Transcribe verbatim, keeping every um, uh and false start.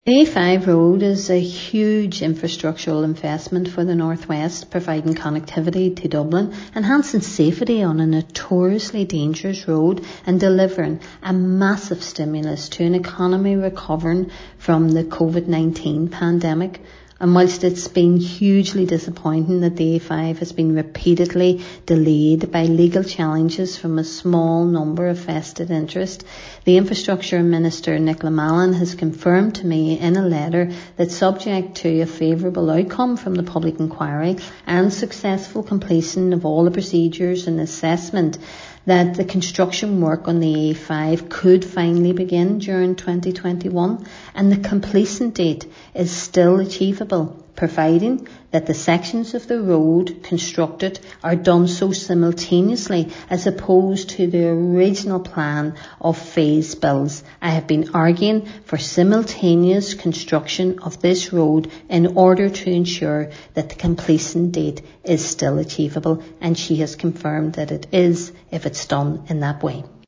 The A five road is a huge infrastructural investment for the North West, providing connectivity to Dublin, enhancing safety on a notoriously dangerous road and delivering a massive stimulus to an economy recovering from the covid nineteen pandemic. And whilst it's been hugely disappointing that the A five has been repeatedly delayed by legal challenges from a small number of vested interests, the Infrastructure Minister Nicola Mallon has confirmed to me in a letter that, subject to a favourable outcome from the public inquiry and successful completion of all the procedures and assessment, that the construction work on the A five could finally begin during twenty twenty-one, and the completion date is still achievable, providing that the sections of the road constructed are done so simultaneously as opposed to the original plan of phase builds. I have been arguing for simultaneous construction of this road in order to ensure that the completion date is still achievable, and she has confirmed that it is if it's done in that way.